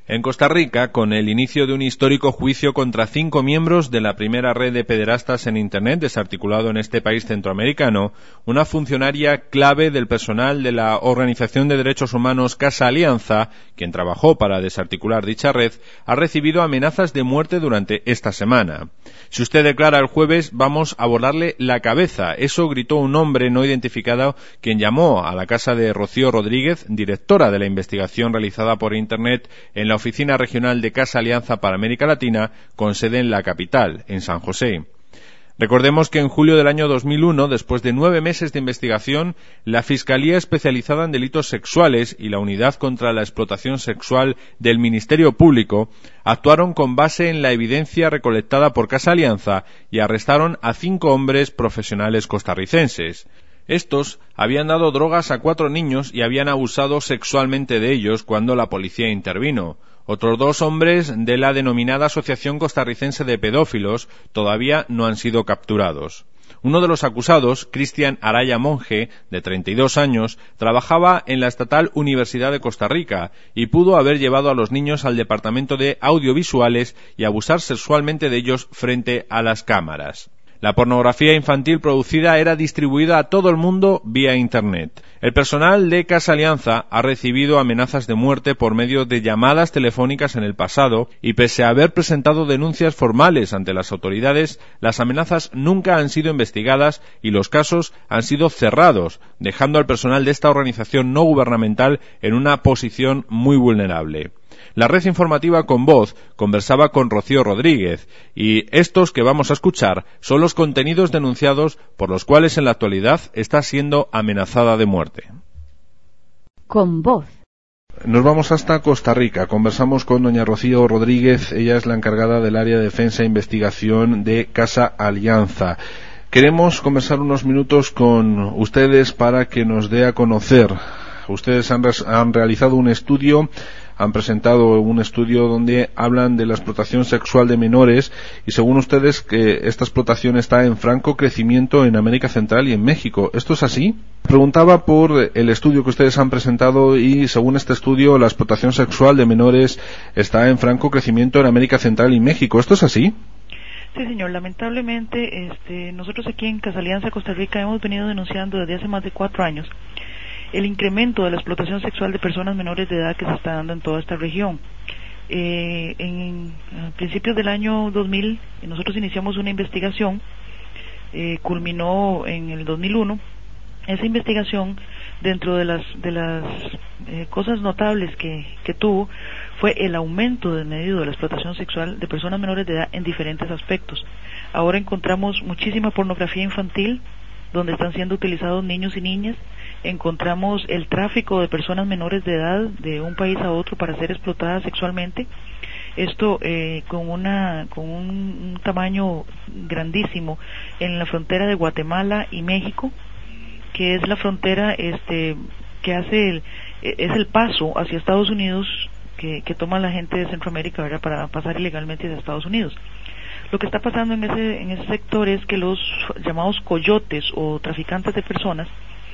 En Costa Rica, con el inicio de un histórico juicio contra 5 miembros de la primera red de pederastas en Internet desarticulado en este país centroamericano, una funcionaria clave del personal de la Organización de Derechos Humanos Casa Alianza, quien trabajó para desarticular dicha red, ha recibido amenazas de muerte durante esta semana. Si usted declara el jueves, vamos a volarle la cabeza. Eso gritó un hombre no identificado quien llamó a la casa de Rocío Rodríguez, directora de la investigación realizada por Internet en la Oficina Regional de Casa Alianza para América Latina, con sede en la capital, en San José. Recordemos que en julio del año 2001, después de 9 meses de investigación, la Fiscalía Especializada en Delitos Sexuales y la Unidad contra la Explotación Sexual del Ministerio Público actuaron con base en la evidencia recolectada por Casa Alianza y arrestaron a 5 hombres profesionales costarricenses. Estos habían dado drogas a 4 niños y habían abusado sexualmente de ellos cuando la policía intervino. Otros 2 hombres de la denominada Asociación Costarricense de Pedófilos todavía no han sido capturados. Uno de los acusados, Cristian Araya Monge, de 32 años, trabajaba en la Estatal Universidad de Costa Rica y pudo haber llevado a los niños al Departamento de Audiovisuales y abusar sexualmente de ellos frente a las cámaras. La pornografía infantil producida era distribuida a todo el mundo vía Internet. El personal de Casa Alianza ha recibido amenazas de muerte por medio de llamadas telefónicas en el pasado y pese a haber presentado denuncias formales ante las autoridades, las amenazas nunca han sido investigadas y los casos han sido cerrados, dejando al personal de esta organización no gubernamental en una posición muy vulnerable. La red informativa Con Voz conversaba con Rocío Rodríguez y estos que vamos a escuchar son los contenidos denunciados por los cuales en la actualidad está siendo amenazada de muerte. Con Voz. Nos vamos hasta Costa Rica. Conversamos con doña Rocío Rodríguez. Ella es la encargada del área de defensa e investigación de Casa Alianza. Queremos conversar unos minutos con ustedes para que nos dé a conocer. Ustedes han realizado un estudio, han presentado un estudio donde hablan de la explotación sexual de menores y según ustedes que esta explotación está en franco crecimiento en América Central y en México. ¿Esto es así? Preguntaba por el estudio que ustedes han presentado y según este estudio la explotación sexual de menores está en franco crecimiento en América Central y México. ¿Esto es así? Sí, señor. Lamentablemente, nosotros aquí en Casa Alianza Costa Rica hemos venido denunciando desde hace más de 4 años el incremento de la explotación sexual de personas menores de edad que se está dando en toda esta región. A principios del año 2000, nosotros iniciamos una investigación, culminó en el 2001. Esa investigación, dentro de las cosas notables que tuvo, fue el aumento desmedido de la explotación sexual de personas menores de edad en diferentes aspectos. Ahora encontramos muchísima pornografía infantil, donde están siendo utilizados niños y niñas. Encontramos el tráfico de personas menores de edad de un país a otro para ser explotadas sexualmente. Esto con un tamaño grandísimo en la frontera de Guatemala y México, que es la frontera que hace es el paso hacia Estados Unidos que toma la gente de Centroamérica, ¿verdad?, para pasar ilegalmente hacia Estados Unidos. Lo que está pasando en ese sector es que los llamados coyotes o traficantes de personas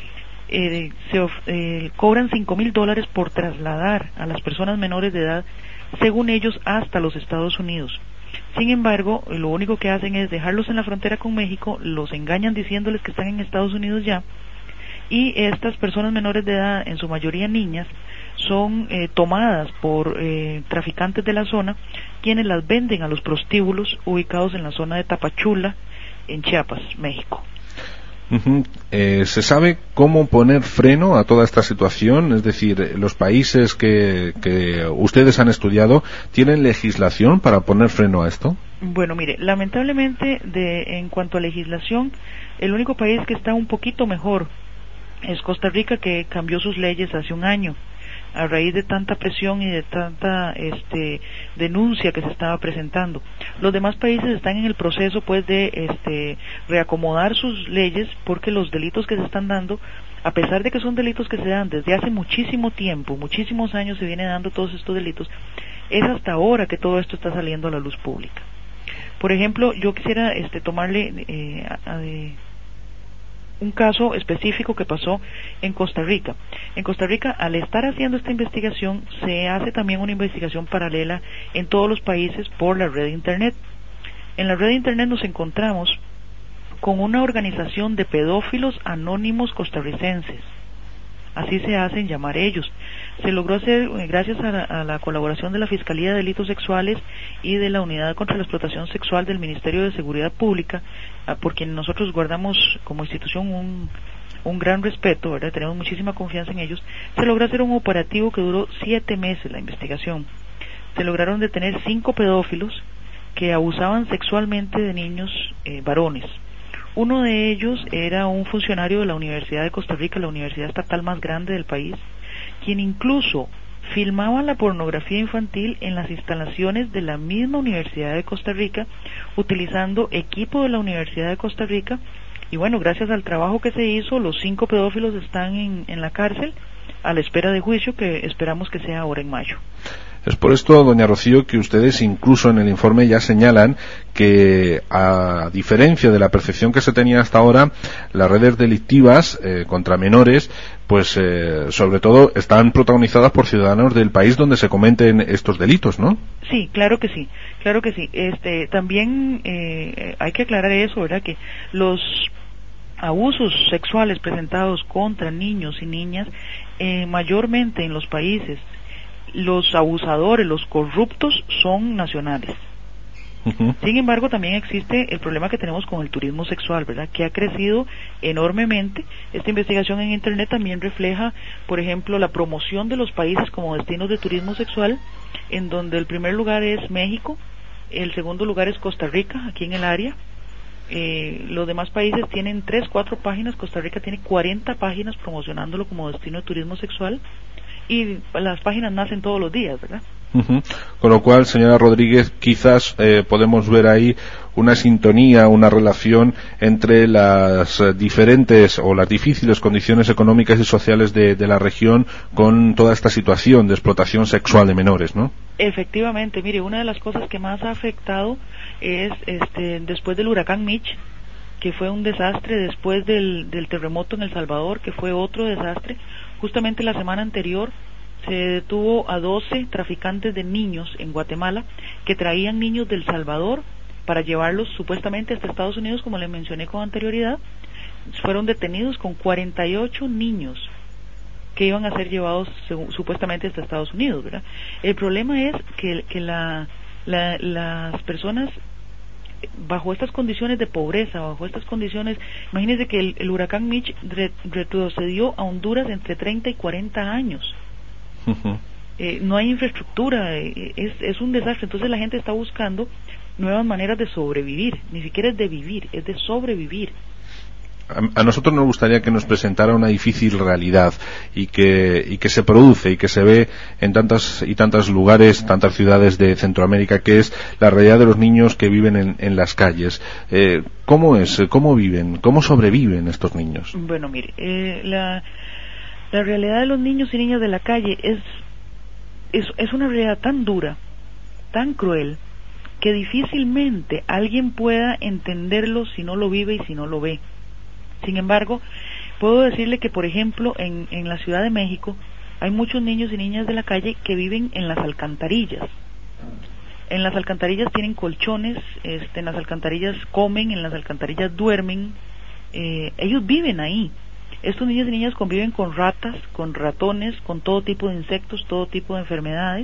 cobran $5,000 por trasladar a las personas menores de edad, según ellos, hasta los Estados Unidos. Sin embargo, lo único que hacen es dejarlos en la frontera con México, los engañan diciéndoles que están en Estados Unidos ya, y estas personas menores de edad, en su mayoría niñas, son tomadas por traficantes de la zona, quienes las venden a los prostíbulos ubicados en la zona de Tapachula, en Chiapas, México. ¿Se sabe cómo poner freno a toda esta situación? Es decir, los países que ustedes han estudiado, ¿tienen legislación para poner freno a esto? Bueno, mire, lamentablemente, en cuanto a legislación, el único país que está un poquito mejor es Costa Rica, que cambió sus leyes hace un año, a raíz de tanta presión y de tanta denuncia que se estaba presentando. Los demás países están en el proceso pues de reacomodar sus leyes, porque los delitos que se están dando, a pesar de que son delitos que se dan desde hace muchísimo tiempo, muchísimos años se vienen dando todos estos delitos, es hasta ahora que todo esto está saliendo a la luz pública. Por ejemplo, yo quisiera tomarle un caso específico que pasó en Costa Rica. En Costa Rica, al estar haciendo esta investigación, se hace también una investigación paralela en todos los países por la red de Internet. En la red de Internet nos encontramos con una organización de pedófilos anónimos costarricenses. Así se hacen llamar ellos. Se logró hacer gracias a la colaboración de la Fiscalía de Delitos Sexuales y de la Unidad contra la Explotación Sexual del Ministerio de Seguridad Pública, por quien nosotros guardamos como institución un gran respeto, ¿verdad? Tenemos muchísima confianza en ellos. Se logró hacer un operativo que duró 7 meses la investigación. Se lograron detener 5 pedófilos que abusaban sexualmente de niños varones. Uno de ellos era un funcionario de la Universidad de Costa Rica, la universidad estatal más grande del país, quien incluso filmaba la pornografía infantil en las instalaciones de la misma Universidad de Costa Rica, utilizando equipo de la Universidad de Costa Rica. Y bueno, gracias al trabajo que se hizo, los 5 pedófilos están en la cárcel a la espera de juicio, que esperamos que sea ahora en mayo. Es por esto, doña Rocío, que ustedes incluso en el informe ya señalan que, a diferencia de la percepción que se tenía hasta ahora, las redes delictivas contra menores, pues sobre todo están protagonizadas por ciudadanos del país donde se cometen estos delitos, ¿no? Sí, claro que sí, claro que sí. También hay que aclarar eso, ¿verdad? Que los abusos sexuales presentados contra niños y niñas, mayormente en los países, los abusadores, los corruptos son nacionales. Sin embargo, también existe el problema que tenemos con el turismo sexual, ¿verdad? Que ha crecido enormemente. Esta investigación en Internet también refleja, por ejemplo, la promoción de los países como destinos de turismo sexual, en donde el primer lugar es México, el segundo lugar es Costa Rica, aquí en el área. Los demás países tienen 3, 4 páginas, Costa Rica tiene 40 páginas promocionándolo como destino de turismo sexual. Y las páginas nacen todos los días, ¿verdad? Con lo cual, señora Rodríguez, quizás podemos ver ahí una sintonía, una relación entre las diferentes o las difíciles condiciones económicas y sociales de la región con toda esta situación de explotación sexual de menores, ¿no? Efectivamente, mire, una de las cosas que más ha afectado es después del huracán Mitch, que fue un desastre, después del terremoto en El Salvador, que fue otro desastre. Justamente la semana anterior se detuvo a 12 traficantes de niños en Guatemala que traían niños del Salvador para llevarlos supuestamente hasta Estados Unidos, como les mencioné con anterioridad. Fueron detenidos con 48 niños que iban a ser llevados supuestamente hasta Estados Unidos, ¿verdad? El problema es que las personas bajo estas condiciones de pobreza, bajo estas condiciones, imagínense que el huracán Mitch retrocedió a Honduras entre 30 y 40 años. No hay infraestructura, es un desastre. Entonces la gente está buscando nuevas maneras de sobrevivir, ni siquiera es de vivir, es de sobrevivir. A nosotros nos gustaría que nos presentara una difícil realidad y que se produce y que se ve en tantas y tantos lugares, tantas ciudades de Centroamérica, que es la realidad de los niños que viven en las calles. ¿Cómo es? ¿Cómo viven? ¿Cómo sobreviven estos niños? Bueno, mire, la realidad de los niños y niñas de la calle es una realidad tan dura, tan cruel, que difícilmente alguien pueda entenderlo si no lo vive y si no lo ve. Sin embargo, puedo decirle que, por ejemplo, en la Ciudad de México hay muchos niños y niñas de la calle que viven en las alcantarillas. En las alcantarillas tienen colchones, en las alcantarillas comen, en las alcantarillas duermen, ellos viven ahí. Estos niños y niñas conviven con ratas, con ratones, con todo tipo de insectos, todo tipo de enfermedades.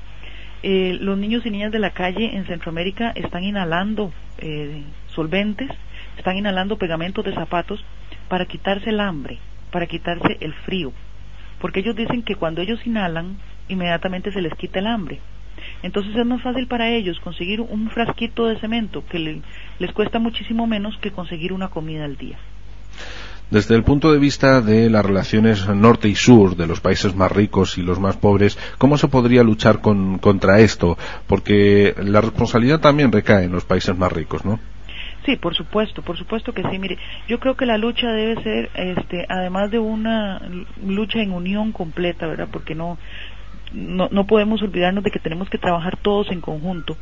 Los niños y niñas de la calle en Centroamérica están inhalando solventes, están inhalando pegamentos de zapatos para quitarse el hambre, para quitarse el frío, porque ellos dicen que cuando ellos inhalan, inmediatamente se les quita el hambre. Entonces es más fácil para ellos conseguir un frasquito de cemento que les cuesta muchísimo menos que conseguir una comida al día. Desde el punto de vista de las relaciones norte y sur, de los países más ricos y los más pobres, ¿cómo se podría luchar contra esto? Porque la responsabilidad también recae en los países más ricos, ¿no? Sí, por supuesto que sí. Mire, yo creo que la lucha debe ser, además de una lucha en unión completa, ¿verdad? Porque no podemos olvidarnos de que tenemos que trabajar todos en conjunto.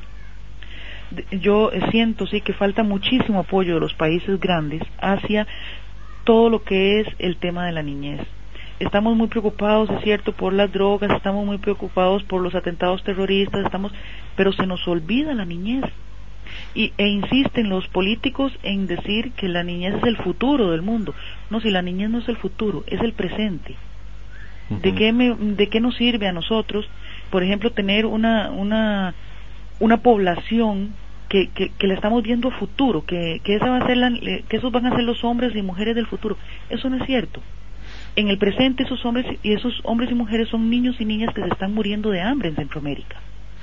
Yo siento, sí, que falta muchísimo apoyo de los países grandes hacia todo lo que es el tema de la niñez. Estamos muy preocupados, es cierto, por las drogas, estamos muy preocupados por los atentados terroristas, pero se nos olvida la niñez. E insisten los políticos en decir que la niñez es el futuro del mundo. No, si la niñez no es el futuro, es el presente. Uh-huh. ¿De qué nos sirve a nosotros, por ejemplo, tener una población que la estamos viendo a futuro, que esa va a ser que esos van a ser los hombres y mujeres del futuro? Eso no es cierto. En el presente esos hombres y mujeres son niños y niñas que se están muriendo de hambre en Centroamérica.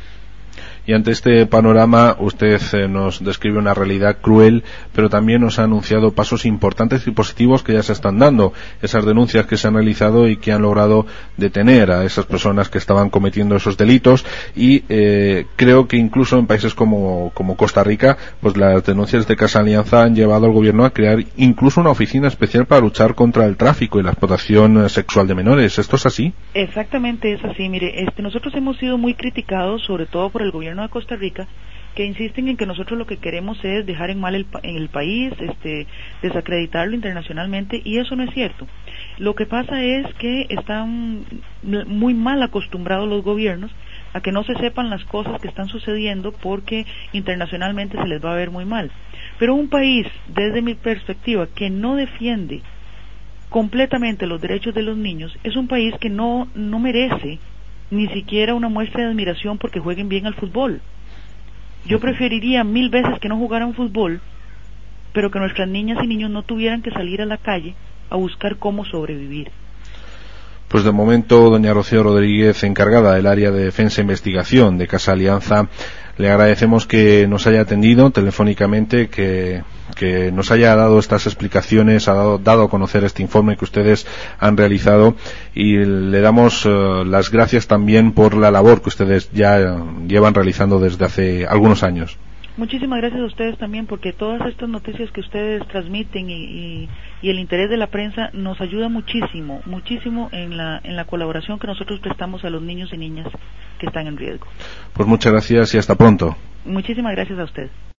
Y ante este panorama usted nos describe una realidad cruel, pero también nos ha anunciado pasos importantes y positivos que ya se están dando, esas denuncias que se han realizado y que han logrado detener a esas personas que estaban cometiendo esos delitos, y creo que incluso en países como Costa Rica, pues las denuncias de Casa Alianza han llevado al gobierno a crear incluso una oficina especial para luchar contra el tráfico y la explotación sexual de menores. ¿Esto es así? Exactamente, es así. Mire, nosotros hemos sido muy criticados, sobre todo por el gobierno de Costa Rica, que insisten en que nosotros lo que queremos es dejar en mal el país, desacreditarlo internacionalmente, y eso no es cierto. Lo que pasa es que están muy mal acostumbrados los gobiernos a que no se sepan las cosas que están sucediendo, porque internacionalmente se les va a ver muy mal. Pero un país, desde mi perspectiva, que no defiende completamente los derechos de los niños, es un país que no merece ni siquiera una muestra de admiración porque jueguen bien al fútbol. Yo preferiría 1000 veces que no jugaran fútbol, pero que nuestras niñas y niños no tuvieran que salir a la calle a buscar cómo sobrevivir. Pues de momento, doña Rocío Rodríguez, encargada del área de defensa e investigación de Casa Alianza, le agradecemos que nos haya atendido telefónicamente, que nos haya dado estas explicaciones, ha dado a conocer este informe que ustedes han realizado, y le damos las gracias también por la labor que ustedes ya llevan realizando desde hace algunos años. Muchísimas gracias a ustedes también, porque todas estas noticias que ustedes transmiten y el interés de la prensa nos ayuda muchísimo en la colaboración que nosotros prestamos a los niños y niñas que están en riesgo. Pues muchas gracias y hasta pronto. Muchísimas gracias a usted.